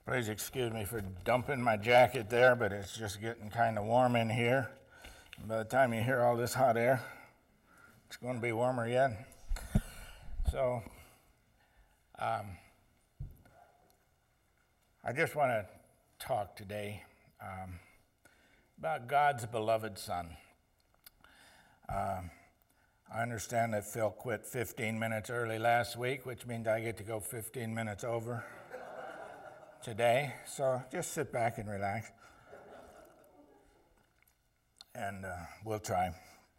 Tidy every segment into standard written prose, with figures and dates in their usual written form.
Please excuse me for dumping my jacket there, but it's just getting kind of warm in here. By the time you hear all this hot air, it's going to be warmer yet. So, I just want to talk today about God's beloved Son. I understand that Phil quit 15 minutes early last week, which means I get to go 15 minutes over today. So just sit back and relax, and we'll try.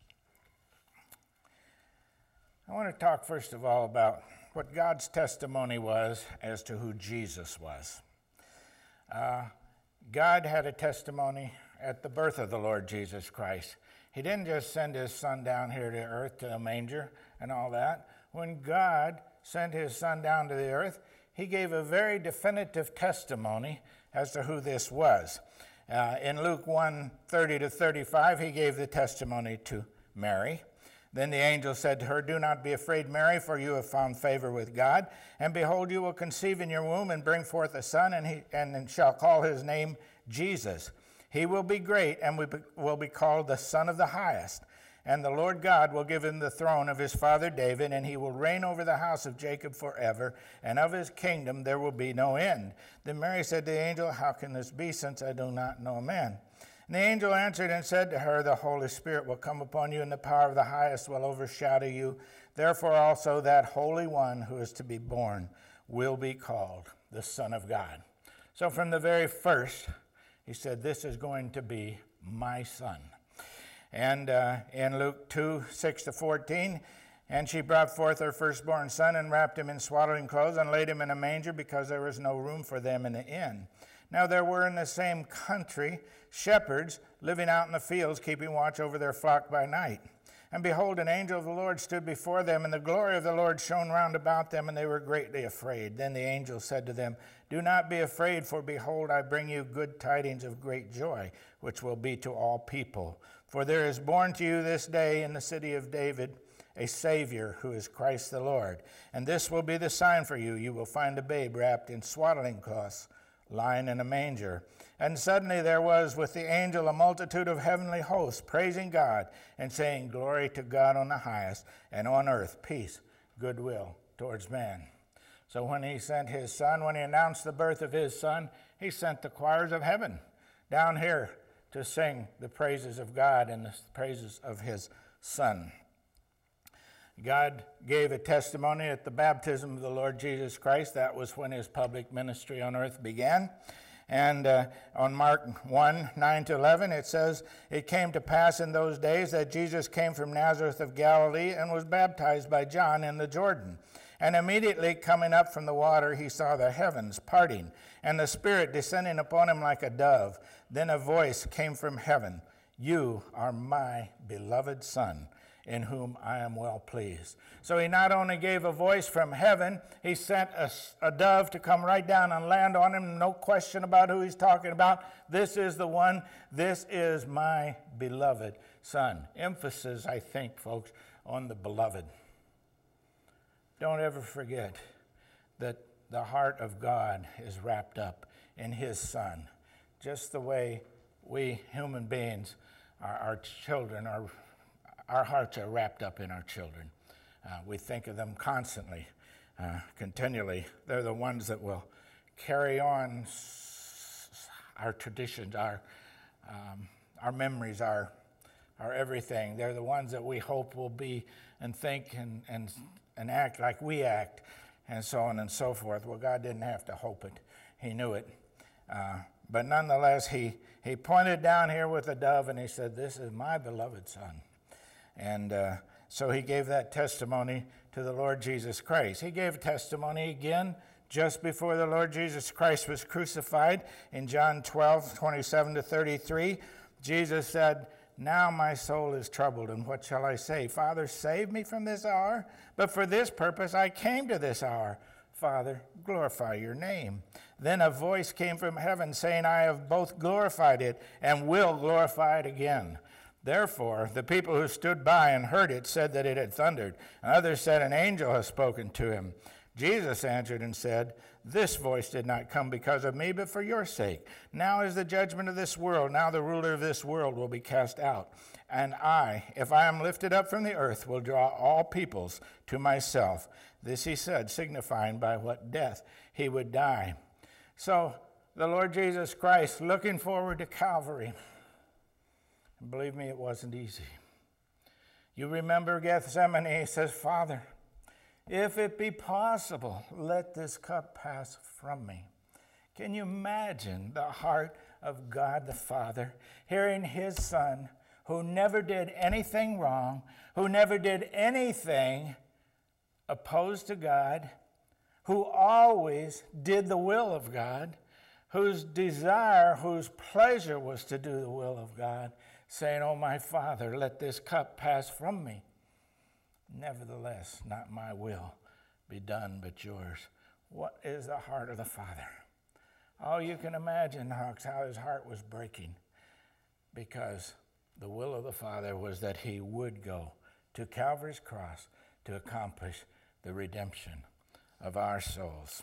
I want to talk first of all about what God's testimony was as to who Jesus was. God had a testimony at the birth of the Lord Jesus Christ. He didn't just send his son down here to earth to a manger and all that. When God sent his son down to the earth, he gave a very definitive testimony as to who this was. In Luke 1:30-35, he gave the testimony to Mary. Then the angel said to her, "Do not be afraid, Mary, for you have found favor with God. And behold, you will conceive in your womb and bring forth a son, and shall call his name Jesus. He will be great and will be called the Son of the Highest. And the Lord God will give him the throne of his father David, and he will reign over the house of Jacob forever, and of his kingdom there will be no end." Then Mary said to the angel, "How can this be, since I do not know a man?" And the angel answered and said to her, "The Holy Spirit will come upon you, and the power of the Highest will overshadow you. Therefore also that Holy One who is to be born will be called the Son of God." So from the very first, he said, this is going to be my son. And in Luke 2:6-14, "And she brought forth her firstborn son and wrapped him in swaddling clothes and laid him in a manger, because there was no room for them in the inn. Now there were in the same country shepherds living out in the fields, keeping watch over their flock by night. And behold, an angel of the Lord stood before them, and the glory of the Lord shone round about them, and they were greatly afraid. Then the angel said to them, 'Do not be afraid, for behold, I bring you good tidings of great joy, which will be to all people. For there is born to you this day in the city of David a Savior, who is Christ the Lord. And this will be the sign for you. You will find a babe wrapped in swaddling cloths, lying in a manger.' And suddenly there was with the angel a multitude of heavenly hosts, praising God and saying, 'Glory to God on the highest, and on earth peace, goodwill towards man.'" So when he sent his son, when he announced the birth of his son, he sent the choirs of heaven down here to sing the praises of God and the praises of his son. God gave a testimony at the baptism of the Lord Jesus Christ. That was when his public ministry on earth began. And on Mark 1:9-11, it says, "It came to pass in those days that Jesus came from Nazareth of Galilee and was baptized by John in the Jordan. And immediately coming up from the water, he saw the heavens parting, and the Spirit descending upon him like a dove. Then a voice came from heaven, 'You are my beloved Son, in whom I am well pleased.'" So he not only gave a voice from heaven, he sent a dove to come right down and land on him. No question about who he's talking about. This is the one. This is my beloved Son. Emphasis, I think, folks, on the beloved. Don't ever forget that the heart of God is wrapped up in his Son. Just the way we human beings, our children, our hearts are wrapped up in our children. We think of them constantly, continually. They're the ones that will carry on our traditions, our memories, our everything. They're the ones that we hope will be and think and act like we act, and so on and so forth. Well, God didn't have to hope it. He knew it. But nonetheless, he pointed down here with a dove, and he said, "This is my beloved Son." And so he gave that testimony to the Lord Jesus Christ. He gave testimony again just before the Lord Jesus Christ was crucified. In John 12:27-33, Jesus said, "Now my soul is troubled, and what shall I say? Father, save me from this hour. But for this purpose I came to this hour. Father, glorify your name." Then a voice came from heaven saying, "I have both glorified it and will glorify it again." Therefore, the people who stood by and heard it said that it had thundered. And others said, "An angel has spoken to him." Jesus answered and said, "This voice did not come because of me, but for your sake. Now is the judgment of this world. Now the ruler of this world will be cast out. And I, if I am lifted up from the earth, will draw all peoples to myself." This he said, signifying by what death he would die. So the Lord Jesus Christ, looking forward to Calvary. And believe me, it wasn't easy. You remember Gethsemane, he says, "Father, if it be possible, let this cup pass from me." Can you imagine the heart of God the Father hearing his Son, who never did anything wrong, who never did anything opposed to God, who always did the will of God, whose desire, whose pleasure was to do the will of God, saying, "Oh, my Father, let this cup pass from me. Nevertheless, not my will be done, but yours." What is the heart of the Father? Oh, you can imagine how his heart was breaking, because the will of the Father was that he would go to Calvary's cross to accomplish the redemption of our souls.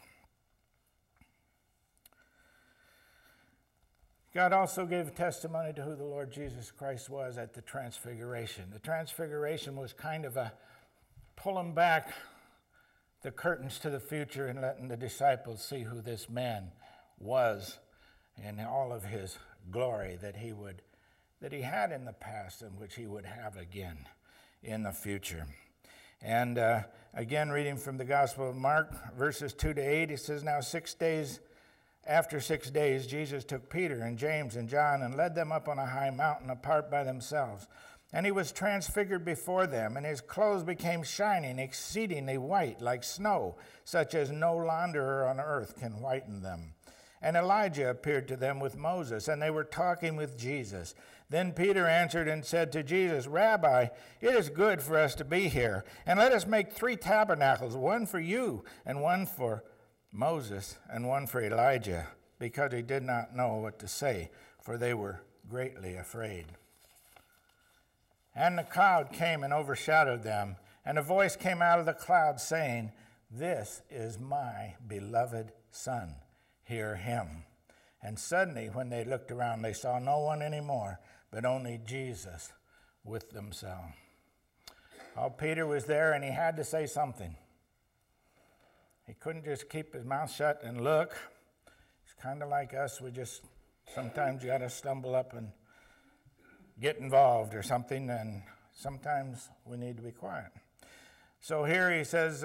God also gave testimony to who the Lord Jesus Christ was at the Transfiguration. The Transfiguration was kind of a pulling back the curtains to the future and letting the disciples see who this man was in all of his glory that he had in the past and which he would have again in the future. And again, reading from the Gospel of Mark, verses 2 to 8, it says, "Now after 6 days, Jesus took Peter and James and John and led them up on a high mountain apart by themselves. And he was transfigured before them, and his clothes became shining, exceedingly white, like snow, such as no launderer on earth can whiten them. And Elijah appeared to them with Moses, and they were talking with Jesus. Then Peter answered and said to Jesus, "Rabbi, it is good for us to be here, and let us make 3 tabernacles, one for you, and one for Moses, and one for Elijah," because he did not know what to say, for they were greatly afraid. And the cloud came and overshadowed them, and a voice came out of the cloud saying, "This is my beloved Son, hear him." And suddenly, when they looked around, they saw no one anymore, but only Jesus with themselves. Oh, Peter was there, and he had to say something. He couldn't just keep his mouth shut and look. It's kind of like us. Sometimes you got to stumble up and get involved or something, and sometimes we need to be quiet. So here he says,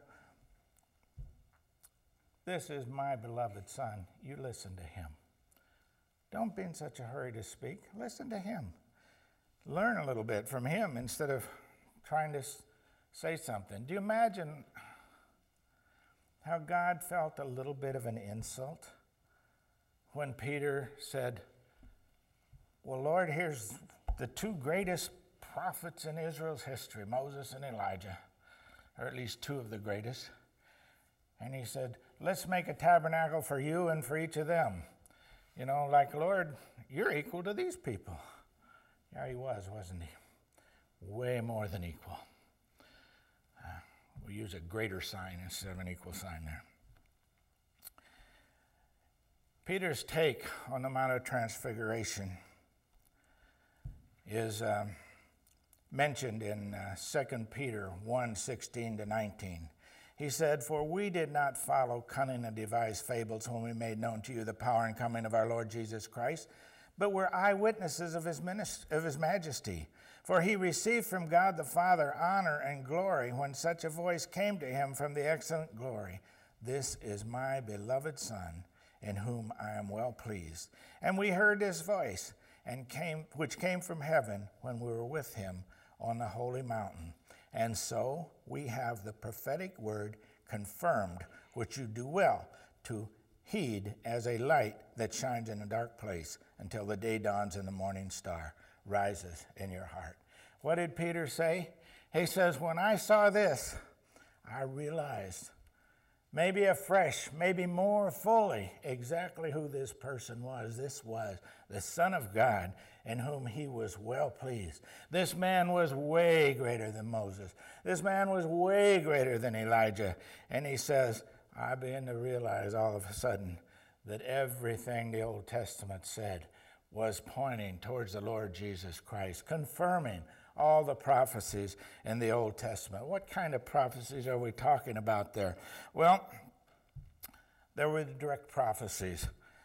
"This is my beloved Son. You listen to him." Don't be in such a hurry to speak. Listen to him. Learn a little bit from him instead of trying to say something. Do you imagine how God felt a little bit of an insult when Peter said, "Well, Lord, here's the 2 greatest prophets in Israel's history, Moses and Elijah, or at least 2 of the greatest." And he said, "Let's make a tabernacle for you and for each of them." You know, like, "Lord, you're equal to these people." Yeah, he was, wasn't he? Way more than equal. We use a greater sign instead of an equal sign there. Peter's take on the Mount of Transfiguration is mentioned in 2 Peter 1:16 to 19. He said, "For we did not follow cunning and devised fables when we made known to you the power and coming of our Lord Jesus Christ, but were eyewitnesses of his majesty. For he received from God the Father honor and glory when such a voice came to him from the excellent glory. This is my beloved Son, in whom I am well pleased. And we heard this voice, which came from heaven when we were with him on the holy mountain. And so we have the prophetic word confirmed, which you do well to heed as a light that shines in a dark place until the day dawns and the morning star rises in your heart." What did Peter say? He says, "When I saw this, I realized maybe afresh, maybe more fully, exactly who this person was. This was the Son of God in whom he was well pleased. This man was way greater than Moses. This man was way greater than Elijah. And he says, I begin to realize all of a sudden that everything the Old Testament said was pointing towards the Lord Jesus Christ, confirming all the prophecies in the Old Testament. What kind of prophecies are we talking about there? Well, there were the direct prophecies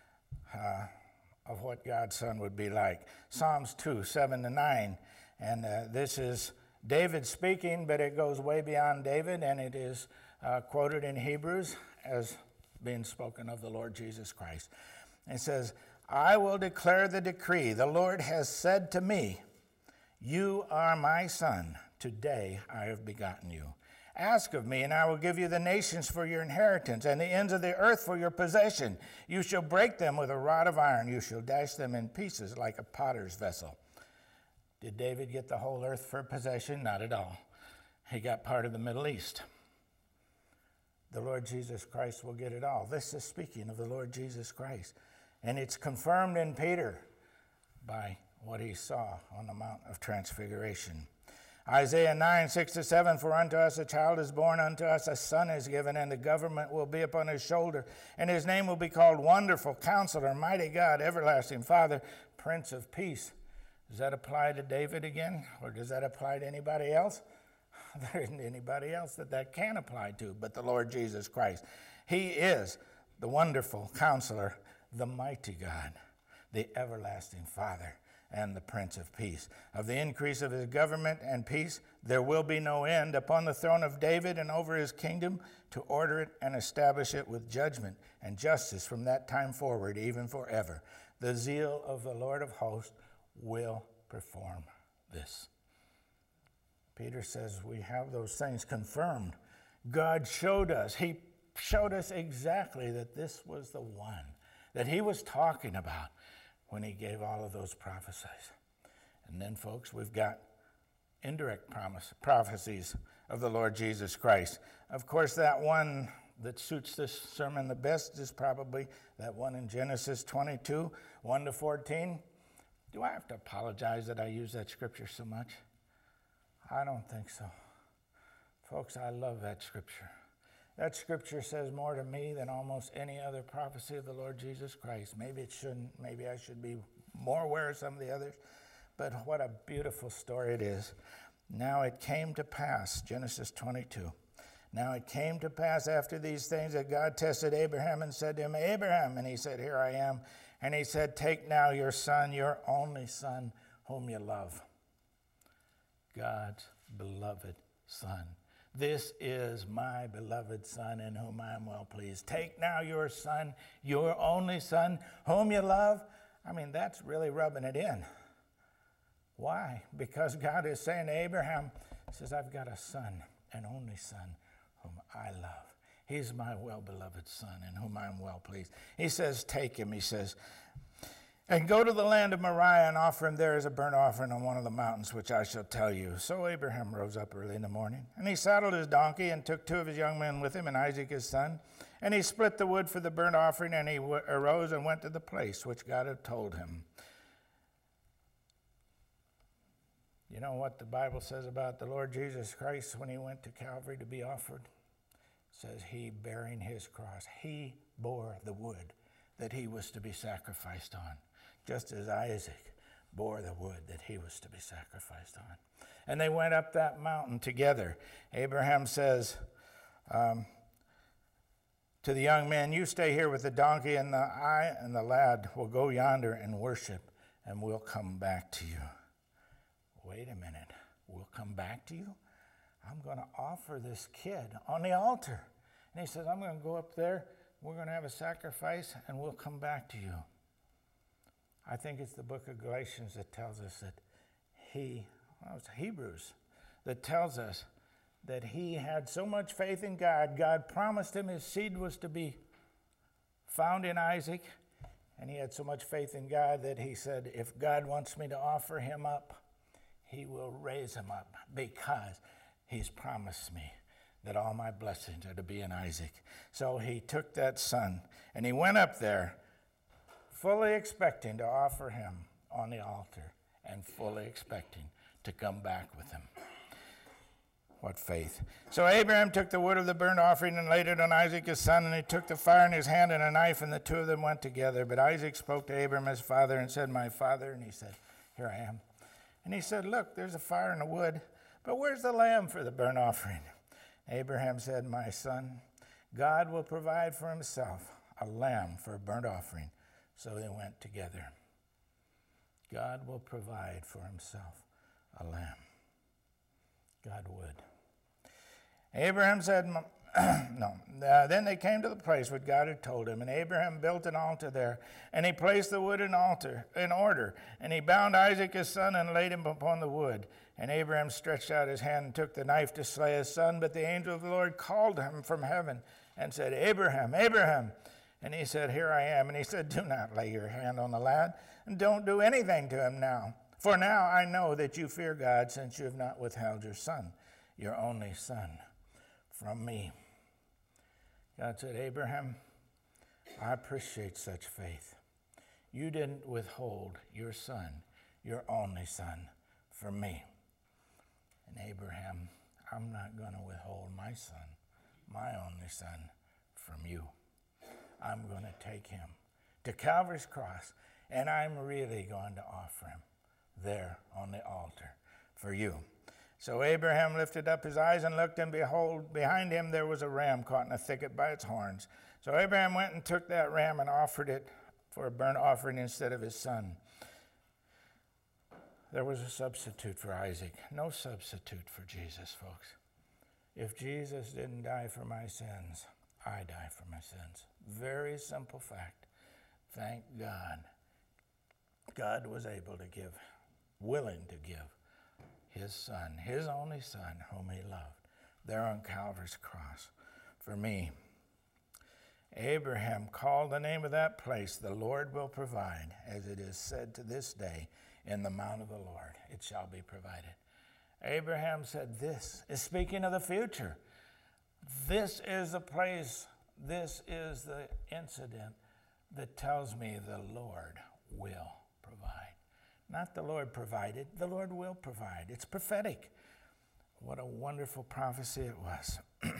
of what God's Son would be like. Psalms 2, 7-9. And this is David speaking, but it goes way beyond David, and it is quoted in Hebrews as being spoken of the Lord Jesus Christ. It says, I will declare the decree. The Lord has said to me, you are my son. Today I have begotten you. Ask of me, and I will give you the nations for your inheritance, and the ends of the earth for your possession. You shall break them with a rod of iron. You shall dash them in pieces like a potter's vessel. Did David get the whole earth for possession? Not at all. He got part of the Middle East. The Lord Jesus Christ will get it all. This is speaking of the Lord Jesus Christ. And it's confirmed in Peter by what he saw on the Mount of Transfiguration. Isaiah 9, 6-7, for unto us a child is born, unto us a son is given, and the government will be upon his shoulder, and his name will be called Wonderful, Counselor, Mighty God, Everlasting Father, Prince of Peace. Does that apply to David again, or does that apply to anybody else? There isn't anybody else that can apply to but the Lord Jesus Christ. He is the Wonderful Counselor, the Mighty God, the Everlasting Father, and the Prince of Peace. Of the increase of his government and peace, there will be no end upon the throne of David and over his kingdom, to order it and establish it with judgment and justice from that time forward, even forever. The zeal of the Lord of hosts will perform this. Peter says we have those things confirmed. God showed us. He showed us exactly that this was the one that he was talking about when he gave all of those prophecies. And then, folks, we've got indirect prophecies of the Lord Jesus Christ. Of course, that one that suits this sermon the best is probably that one in Genesis 22, 1-14. Do I have to apologize that I use that scripture so much? I don't think so. Folks, I love that scripture. That scripture says more to me than almost any other prophecy of the Lord Jesus Christ. Maybe it shouldn't. Maybe I should be more aware of some of the others. But what a beautiful story it is. Now it came to pass, Genesis 22. Now it came to pass after these things that God tested Abraham and said to him, Abraham, and he said, here I am. And he said, take now your son, your only son, whom you love. God's beloved son. This is my beloved son in whom I am well pleased. Take now your son, your only son, whom you love. I mean, that's really rubbing it in. Why? Because God is saying to Abraham, he says, I've got a son, an only son, whom I love. He's my well-beloved son in whom I am well pleased. He says, take him, he says, and go to the land of Moriah and offer him there as a burnt offering on one of the mountains, which I shall tell you. So Abraham rose up early in the morning, and he saddled his donkey and took 2 of his young men with him and Isaac his son. And he split the wood for the burnt offering, and he arose and went to the place which God had told him. You know what the Bible says about the Lord Jesus Christ when he went to Calvary to be offered? It says he bearing his cross. He bore the wood that he was to be sacrificed on, just as Isaac bore the wood that he was to be sacrificed on. And they went up that mountain together. Abraham says to the young man, you stay here with the donkey, and I and the lad will go yonder and worship, and we'll come back to you. Wait a minute. We'll come back to you? I'm going to offer this kid on the altar. And he says, I'm going to go up there, we're going to have a sacrifice, and we'll come back to you. I think it's the book of Galatians that tells us that it's Hebrews, that tells us that he had so much faith in God. God promised him his seed was to be found in Isaac, and he had so much faith in God that he said, if God wants me to offer him up, he will raise him up, because he's promised me that all my blessings are to be in Isaac. So he took that son, and he went up there fully expecting to offer him on the altar and fully expecting to come back with him. What faith. So Abraham took the wood of the burnt offering and laid it on Isaac his son, and he took the fire in his hand and a knife, and the two of them went together. But Isaac spoke to Abraham his father and said, "My father." And he said, "Here I am." And he said, "Look, there's a fire and a wood, but where's the lamb for the burnt offering?" Abraham said, "My son, God will provide for himself a lamb for a burnt offering." So they went together. God will provide for himself a lamb. God would. Abraham said, Then they came to the place what God had told him, and Abraham built an altar there, and he placed the wood in order, and he bound Isaac his son and laid him upon the wood. And Abraham stretched out his hand and took the knife to slay his son, but the angel of the Lord called him from heaven and said, "Abraham, Abraham." And he said, "Here I am." And he said, "Do not lay your hand on the lad, and don't do anything to him now. For now I know that you fear God, since you have not withheld your son, your only son, from me." God said, "Abraham, I appreciate such faith. You didn't withhold your son, your only son, from me." And Abraham, "I'm not going to withhold my son, my only son, from you. I'm going to take him to Calvary's cross, and I'm really going to offer him there on the altar for you." So Abraham lifted up his eyes and looked, and behold, behind him there was a ram caught in a thicket by its horns. So Abraham went and took that ram and offered it for a burnt offering instead of his son. There was a substitute for Isaac. No substitute for Jesus, folks. If Jesus didn't die for my sins, I die for my sins. Very simple fact. Thank God. God was able to give, willing to give his son, his only son, whom he loved, there on Calvary's cross for me. Abraham called the name of that place, "The Lord will provide," as it is said to this day, "In the mount of the Lord it shall be provided." Abraham said, this is speaking of the future. This is the place, this is the incident that tells me the Lord will provide. Not the Lord provided, the Lord will provide. It's prophetic. What a wonderful prophecy it was.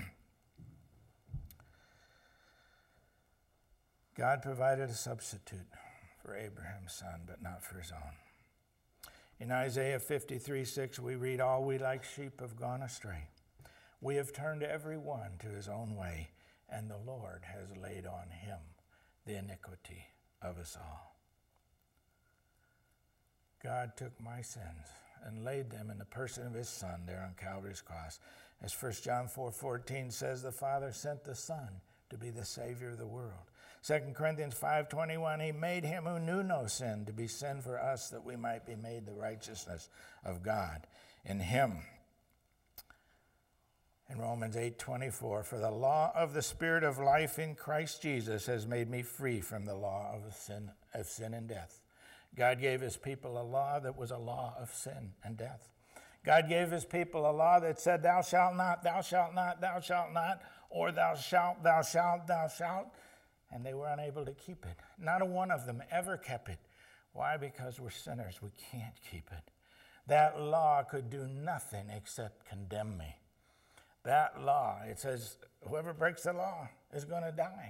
God provided a substitute for Abraham's son, but not for his own. In Isaiah 53:6, we read, "All we like sheep have gone astray. We have turned every one to his own way, and the Lord has laid on him the iniquity of us all." God took my sins and laid them in the person of his son there on Calvary's cross. As 1 John 4:14 says, the Father sent the Son to be the Savior of the world. 2 Corinthians 5:21, he made him who knew no sin to be sin for us, that we might be made the righteousness of God in him. In Romans 8:24, for the law of the Spirit of life in Christ Jesus has made me free from the law of sin and death. God gave his people a law that was a law of sin and death. God gave his people a law that said, "Thou shalt not, thou shalt not, thou shalt not," or "Thou shalt, thou shalt, thou shalt." And they were unable to keep it. Not a one of them ever kept it. Why? Because we're sinners. We can't keep it. That law could do nothing except condemn me. That law, it says, whoever breaks the law is going to die.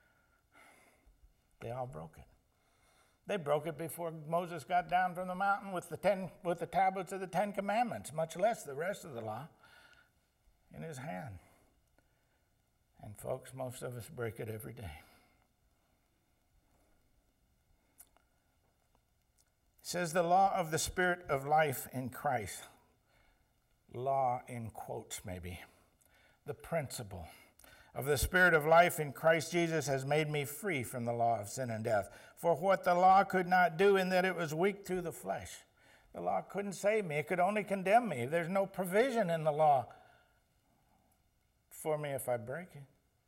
They all broke it. They broke it before Moses got down from the mountain with the tablets of the 10 Commandments, much less the rest of the law, in his hand. And folks, most of us break it every day. It says the law of the Spirit of life in Christ. Law in quotes, maybe. The principle of the Spirit of life in Christ Jesus has made me free from the law of sin and death. For what the law could not do, in that it was weak through the flesh. The law couldn't save me. It could only condemn me. There's no provision in the law for me if I break it.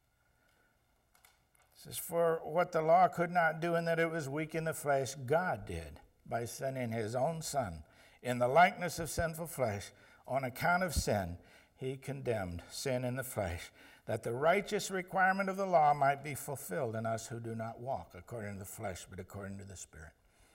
It says, for what the law could not do, in that it was weak in the flesh, God did, by sending his own Son in the likeness of sinful flesh. On account of sin, he condemned sin in the flesh, that the righteous requirement of the law might be fulfilled in us who do not walk according to the flesh, but according to the Spirit.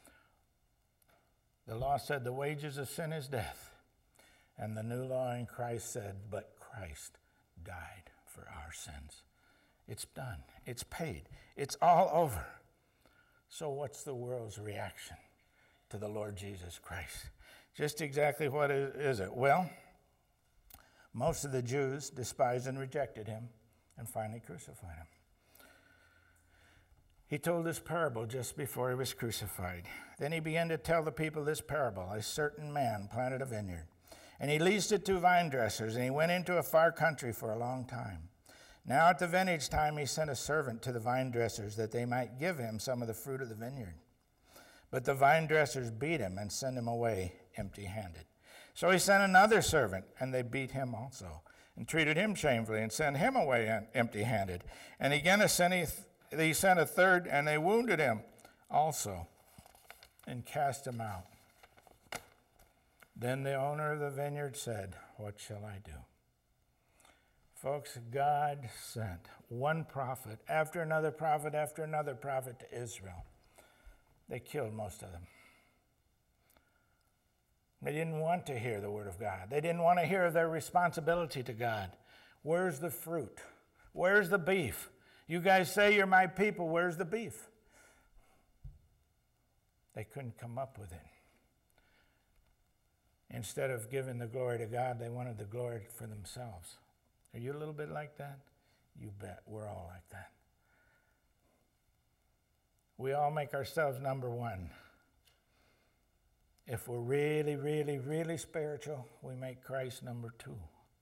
The law said the wages of sin is death, and the new law in Christ said, but Christ died for our sins. It's done. It's paid. It's all over. So what's the world's reaction to the Lord Jesus Christ? Just exactly what is it? Well, most of the Jews despised and rejected him and finally crucified him. He told this parable just before he was crucified. Then he began to tell the people this parable. A certain man planted a vineyard, and he leased it to vine dressers, and he went into a far country for a long time. Now at the vintage time he sent a servant to the vine dressers that they might give him some of the fruit of the vineyard. But the vine dressers beat him and sent him away empty-handed. So he sent another servant, and they beat him also, and treated him shamefully, and sent him away empty-handed. And again he sent a third, and they wounded him also, and cast him out. Then the owner of the vineyard said, what shall I do? Folks, God sent one prophet after another prophet after another prophet to Israel. They killed most of them. They didn't want to hear the word of God. They didn't want to hear their responsibility to God. Where's the fruit? Where's the beef? You guys say you're my people. Where's the beef? They couldn't come up with it. Instead of giving the glory to God, they wanted the glory for themselves. Are you a little bit like that? You bet. We're all like that. We all make ourselves number one. If we're really, really, really spiritual, we make Christ number two.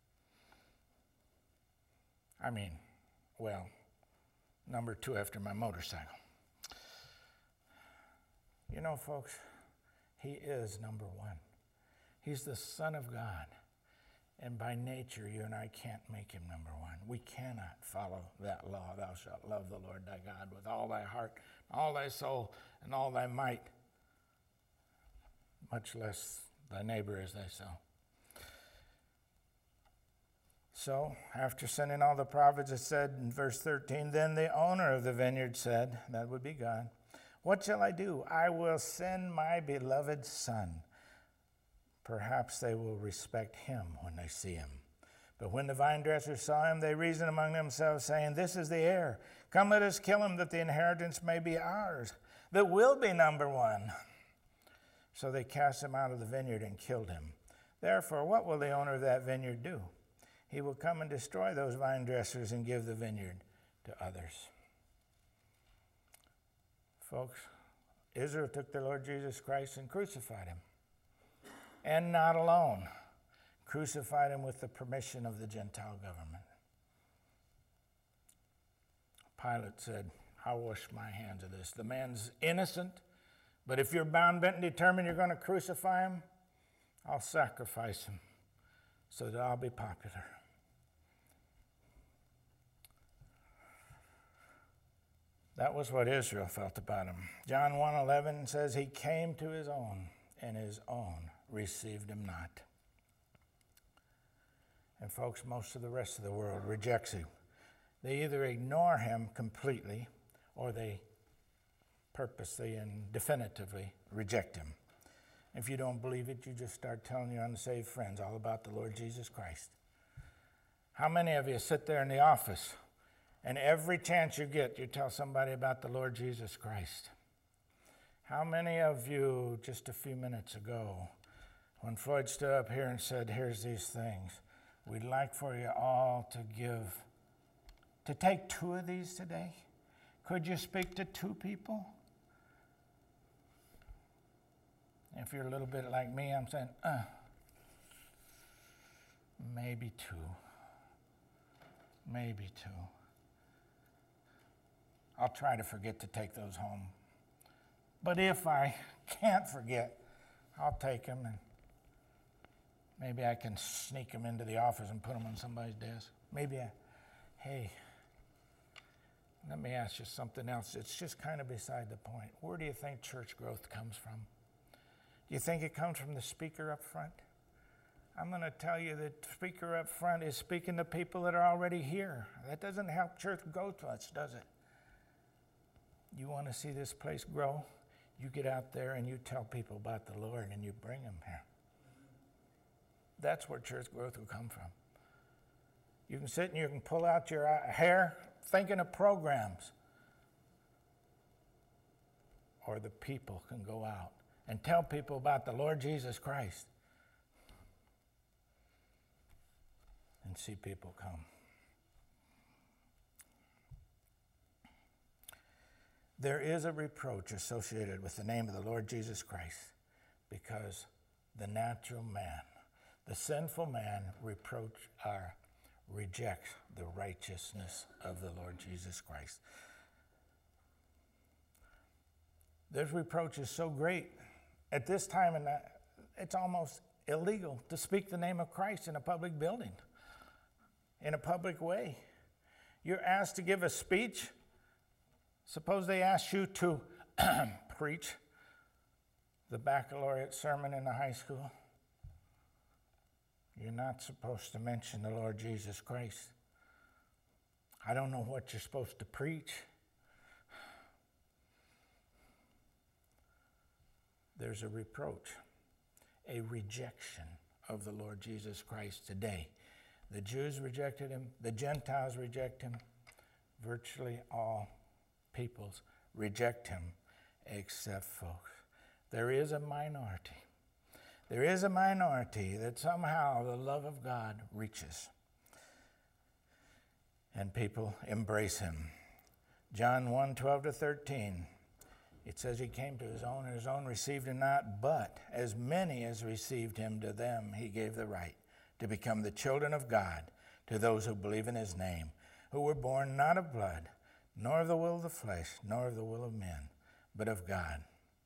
Number two after my motorcycle. You know, folks, he is number one. He's the Son of God. And by nature, you and I can't make him number one. We cannot follow that law. Thou shalt love the Lord thy God with all thy heart, all thy soul, and all thy might, much less thy neighbor as thyself. So, after sending all the prophets, it said in verse 13, then the owner of the vineyard said, that would be God, what shall I do? I will send my beloved son. Perhaps they will respect him when they see him. But when the vine dressers saw him, they reasoned among themselves, saying, this is the heir. Come, let us kill him, that the inheritance may be ours, that will be number one. So they cast him out of the vineyard and killed him. Therefore, what will the owner of that vineyard do? He will come and destroy those vine dressers and give the vineyard to others. Folks, Israel took the Lord Jesus Christ and crucified him. And not alone, crucified him with the permission of the Gentile government. Pilate said, I'll wash my hands of this. The man's innocent, but if you're bound, bent, and determined you're going to crucify him, I'll sacrifice him so that I'll be popular. That was what Israel felt about him. John 1:11 says, he came to his own, and his own received him not. And folks, most of the rest of the world rejects him. They either ignore him completely, or they purposely and definitively reject him. If you don't believe it, you just start telling your unsaved friends all about the Lord Jesus Christ. How many of you sit there in the office, and every chance you get, you tell somebody about the Lord Jesus Christ? How many of you, just a few minutes ago, when Floyd stood up here and said, here's these things, we'd like for you all to take 2 of these today? Could you speak to 2 people? If you're a little bit like me, I'm saying, maybe 2. Maybe 2. I'll try to forget to take those home. But if I can't forget, I'll take them, and maybe I can sneak them into the office and put them on somebody's desk. Hey, let me ask you something else. It's just kind of beside the point. Where do you think church growth comes from? Do you think it comes from the speaker up front? I'm going to tell you that the speaker up front is speaking to people that are already here. That doesn't help church growth much, does it? You want to see this place grow? You get out there and you tell people about the Lord and you bring them here. That's where church growth will come from. You can sit and you can pull out your hair thinking of programs. Or the people can go out and tell people about the Lord Jesus Christ and see people come. There is a reproach associated with the name of the Lord Jesus Christ because the natural man, the sinful man, rejects the righteousness of the Lord Jesus Christ. This reproach is so great. At this time, it's almost illegal to speak the name of Christ in a public building, in a public way. You're asked to give a speech. Suppose they asked you to preach the baccalaureate sermon in the high school. You're not supposed to mention the Lord Jesus Christ. I don't know what you're supposed to preach. There's a reproach, a rejection of the Lord Jesus Christ today. The Jews rejected him. The Gentiles reject him. Virtually all peoples reject him except folks. There is a minority. There is a minority that somehow the love of God reaches. And people embrace him. John 1:12-13. It says he came to his own, and his own received him not, but as many as received him, to them he gave the right to become the children of God, to those who believe in his name, who were born not of blood, nor of the will of the flesh, nor of the will of men, but of God.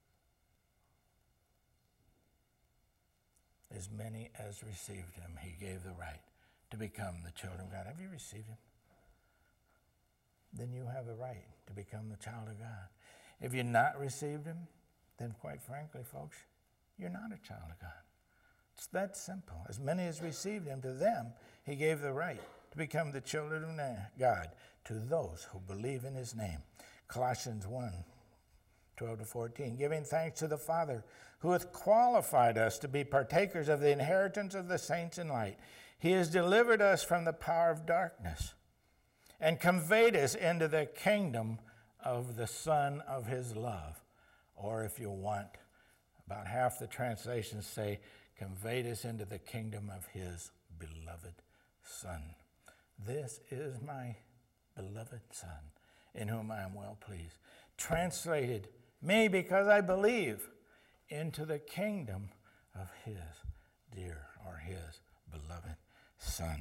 As many as received him, he gave the right to become the children of God. Have you received him? Then you have the right to become the child of God. If you've not received him, then quite frankly, folks, you're not a child of God. It's that simple. As many as received him, to them he gave the right to become the children of God, to those who believe in his name. Colossians 1:12-14, giving thanks to the Father, who hath qualified us to be partakers of the inheritance of the saints in light. He has delivered us from the power of darkness and conveyed us into the kingdom of the Son of his love. Or if you want, about half the translations say, conveyed us into the kingdom of his beloved Son. This is my beloved Son, in whom I am well pleased. Translated, me because I believe, into the kingdom of his dear, or his beloved Son,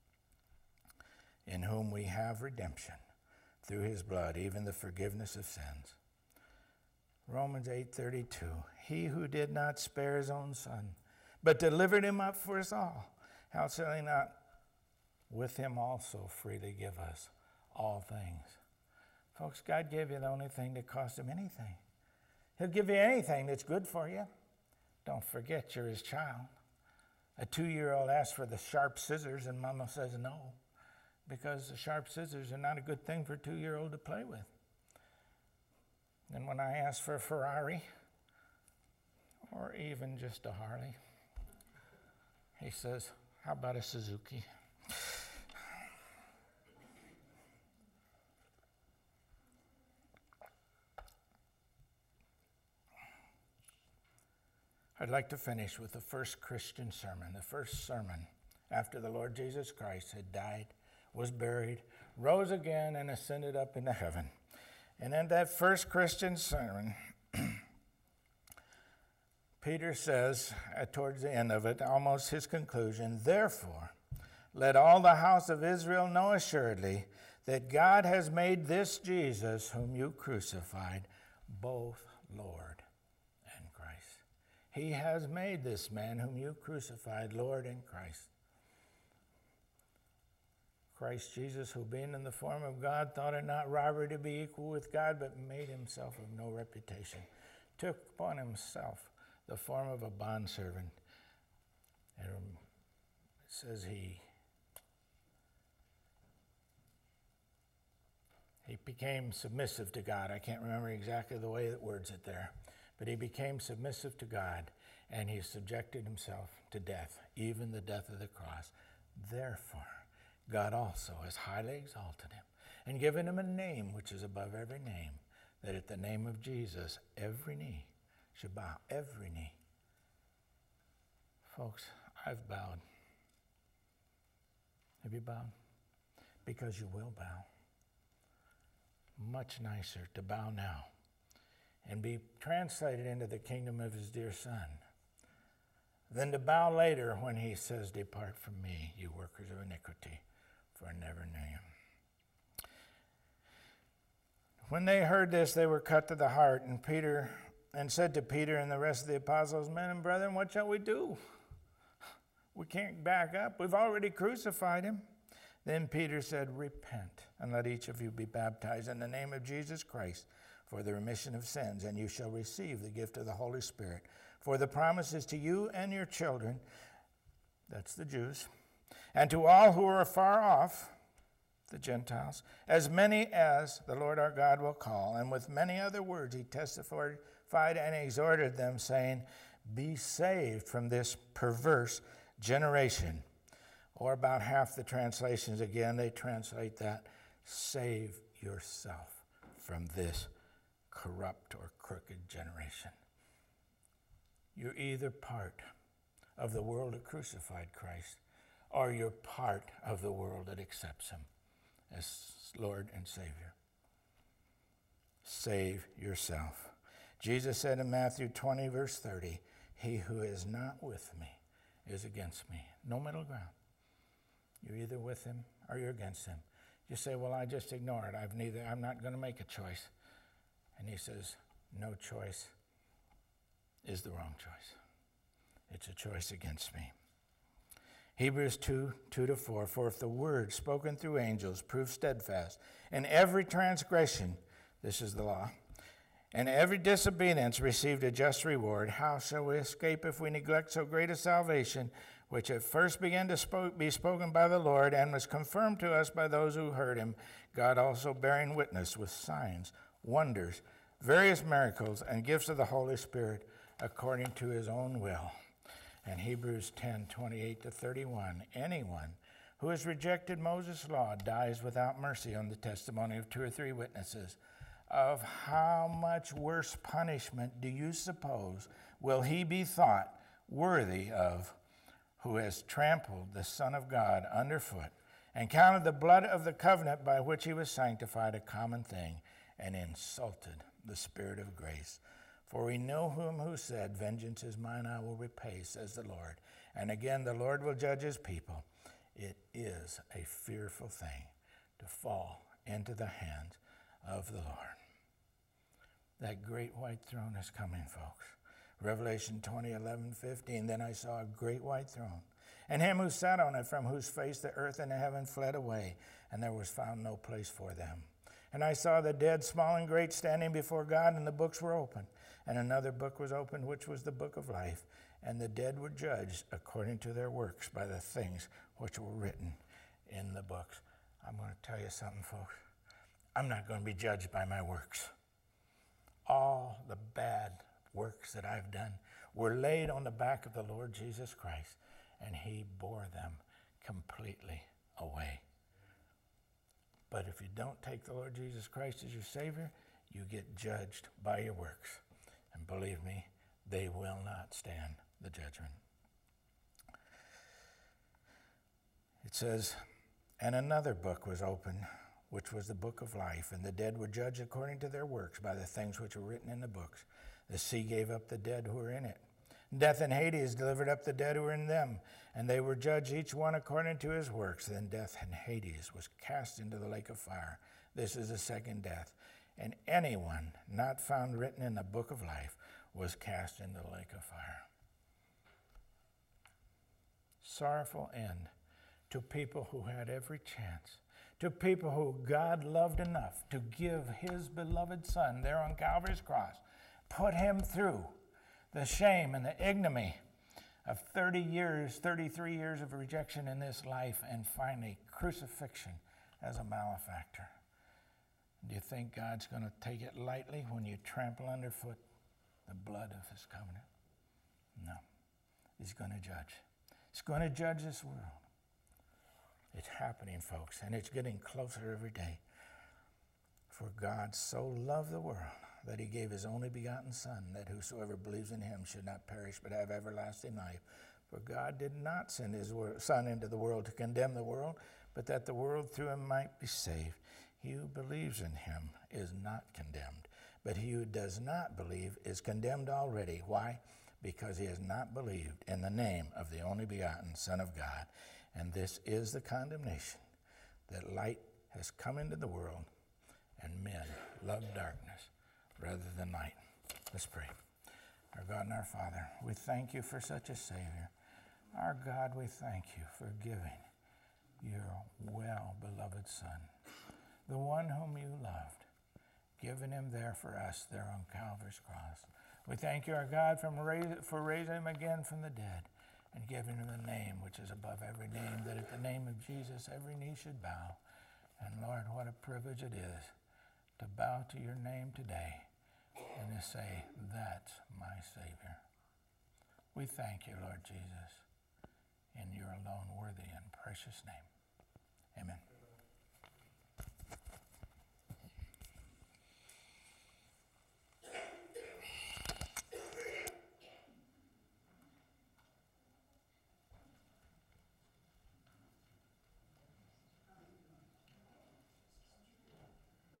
in whom we have redemption through his blood, even the forgiveness of sins. Romans 8:32, he who did not spare his own Son, but delivered him up for us all, how shall he not with him also freely give us all things? Folks, God gave you the only thing that cost him anything. He'll give you anything that's good for you. Don't forget you're his child. A 2-year-old asks for the sharp scissors and mama says no, because the sharp scissors are not a good thing for a 2-year-old to play with. And when I ask for a Ferrari, or even just a Harley, he says, how about a Suzuki? I'd like to finish with the first Christian sermon, the first sermon after the Lord Jesus Christ had died, was buried, rose again, and ascended up into heaven. And in that first Christian sermon, Peter says, towards the end of it, almost his conclusion, therefore, let all the house of Israel know assuredly that God has made this Jesus, whom you crucified, both Lord and Christ. He has made this man whom you crucified, Lord and Christ. Christ Jesus, who being in the form of God, thought it not robbery to be equal with God, but made himself of no reputation, took upon himself the form of a bondservant, and says he became submissive to God. I can't remember exactly the way it words it there, but he became submissive to God, and he subjected himself to death, even the death of the cross. Therefore, God also has highly exalted him and given him a name which is above every name, that at the name of Jesus every knee should bow, every knee. Folks, I've bowed. Have you bowed? Because you will bow. Much nicer to bow now and be translated into the kingdom of his dear Son than to bow later when he says, "Depart from me, you workers of iniquity, for I never knew you." When they heard this, they were cut to the heart, and said to Peter and the rest of the apostles, "Men and brethren, what shall we do? We can't back up. We've already crucified him." Then Peter said, "Repent, and let each of you be baptized in the name of Jesus Christ for the remission of sins, and you shall receive the gift of the Holy Spirit. For the promise is to you and your children," that's the Jews, "and to all who are far off," the Gentiles, "as many as the Lord our God will call." And with many other words he testified and exhorted them, saying, "Be saved from this perverse generation." Or about half the translations, again, they translate that, "Save yourself from this corrupt or crooked generation." You're either part of the world that crucified Christ, or you're part of the world that accepts him as Lord and Savior. Save yourself. Jesus said in Matthew 20, verse 30, "He who is not with me is against me." No middle ground. You're either with him or you're against him. You say, "Well, I just ignore it. I'm not going to make a choice." And he says, no choice is the wrong choice. It's a choice against me. Hebrews 2:2-4, "For if the word spoken through angels proved steadfast, and every transgression," this is the law, "and every disobedience received a just reward, how shall we escape if we neglect so great a salvation, which at first began to be spoken by the Lord, and was confirmed to us by those who heard him, God also bearing witness with signs, wonders, various miracles, and gifts of the Holy Spirit according to his own will." And Hebrews 10:28-31, "Anyone who has rejected Moses' law dies without mercy on the testimony of 2 or 3 witnesses. Of how much worse punishment do you suppose will he be thought worthy of, who has trampled the Son of God underfoot, and counted the blood of the covenant by which he was sanctified a common thing, and insulted the Spirit of grace? For we know him who said, 'Vengeance is mine, I will repay,' says the Lord. And again, the Lord will judge his people. It is a fearful thing to fall into the hands of the Lord." That great white throne is coming, folks. Revelation 20:11-15, "Then I saw a great white throne, and him who sat on it, from whose face the earth and the heaven fled away, and there was found no place for them. And I saw the dead, small and great, standing before God, and the books were opened. And another book was opened, which was the book of life. And the dead were judged according to their works by the things which were written in the books." I'm going to tell you something, folks. I'm not going to be judged by my works. All the bad works that I've done were laid on the back of the Lord Jesus Christ, and he bore them completely away. But if you don't take the Lord Jesus Christ as your Savior, you get judged by your works. And believe me, they will not stand the judgment. It says, "And another book was opened, which was the book of life, and the dead were judged according to their works by the things which were written in the books. The sea gave up the dead who were in it. Death and Hades delivered up the dead who were in them, and they were judged each one according to his works. Then death and Hades was cast into the lake of fire. This is the second death. And anyone not found written in the book of life was cast into the lake of fire." Sorrowful end to people who had every chance, to people who God loved enough to give his beloved Son there on Calvary's cross, put him through the shame and the ignominy of 30 years, 33 years of rejection in this life, and finally crucifixion as a malefactor. Do you think God's going to take it lightly when you trample underfoot the blood of his covenant? No. He's going to judge. He's going to judge this world. It's happening, folks, and it's getting closer every day. For God so loved the world that he gave his only begotten Son, that whosoever believes in him should not perish but have everlasting life. For God did not send his Son into the world to condemn the world, but that the world through him might be saved. He who believes in him is not condemned, but he who does not believe is condemned already. Why? Because he has not believed in the name of the only begotten Son of God. And this is the condemnation, that light has come into the world, and men love darkness rather than light. Let's pray. Our God and our Father, we thank you for such a Savior. Our God, we thank you for giving your well-beloved Son, the one whom you loved, giving him there for us there on Calvary's cross. We thank you, our God, for raising him again from the dead and giving him the name which is above every name, that at the name of Jesus every knee should bow. And Lord, what a privilege it is to bow to your name today and to say, that's my Savior. We thank you, Lord Jesus, in your alone worthy and precious name. Amen.